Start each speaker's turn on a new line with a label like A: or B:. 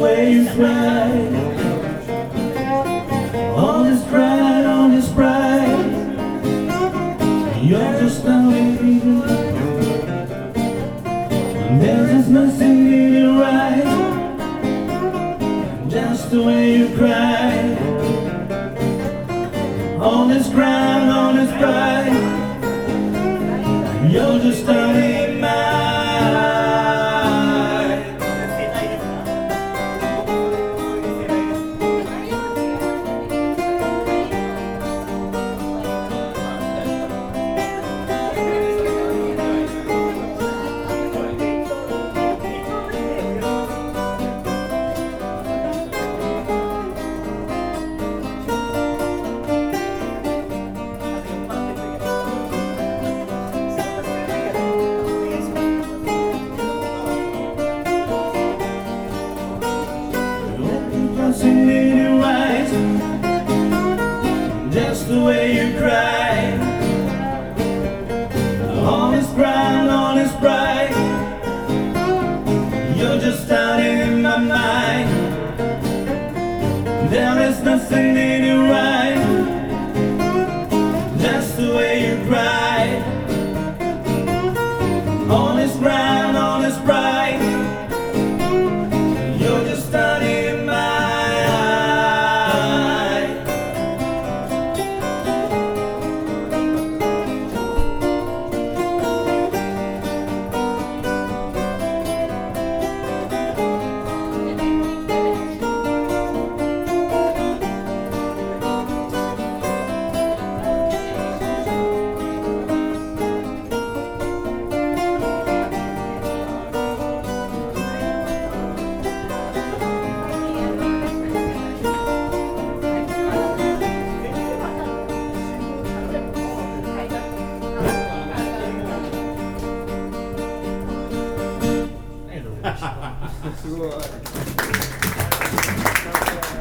A: way you cry. All this pride, all this pride. You're just not even. There's just nothing in your eyes. Just the way you cry. All this crime, all this pride. You're just not in mine. In your eyes, just the way you cry. All this pride, all this pride. You're just out in my mind. There is nothing in your eyes, just the way you cry. All this pride, all this pride. You're just out in my
B: 수고.